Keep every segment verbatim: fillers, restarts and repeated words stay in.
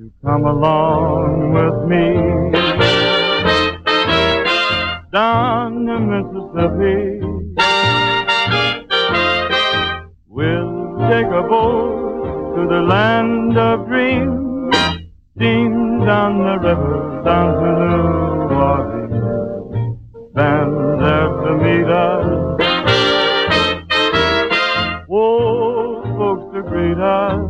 Come along with me down the Mississippi. We'll take a boat to the land of dreams, steam down the river down to New Orleans, band there to meet us, old folks to greet us.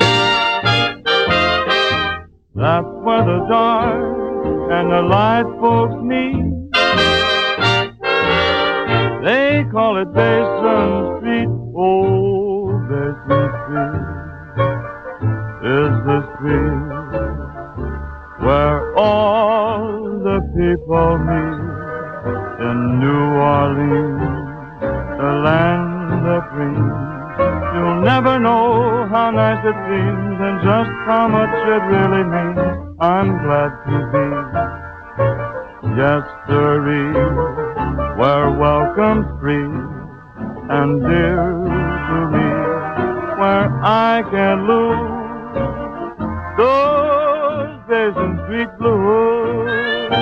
That's where the dark and the light folks meet. They call it Basin Street. Oh, Basin Street is the street where all the people meet. In New Orleans, the land of dreams, you'll never know how nice it seems and just how much it really means. I'm glad to be, yes, sirree, where welcome's free and dear to me, where I can lose those Basin Street blues.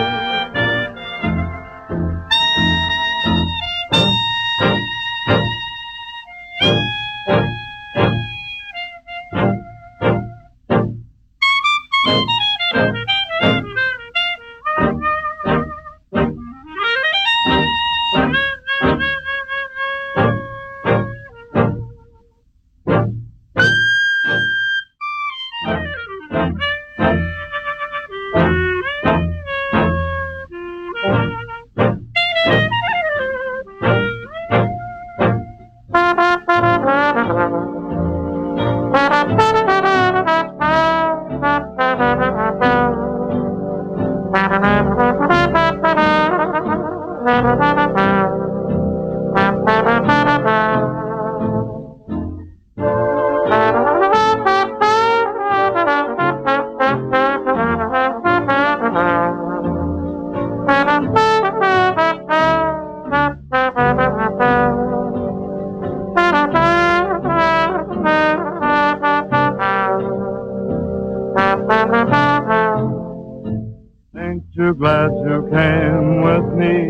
Ain't you glad you came with me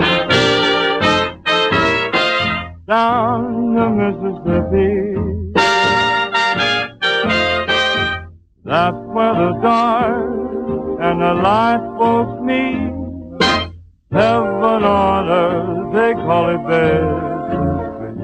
down the Mississippi? That's where the dark and the light folks meet. Heaven on earth, they call it bed.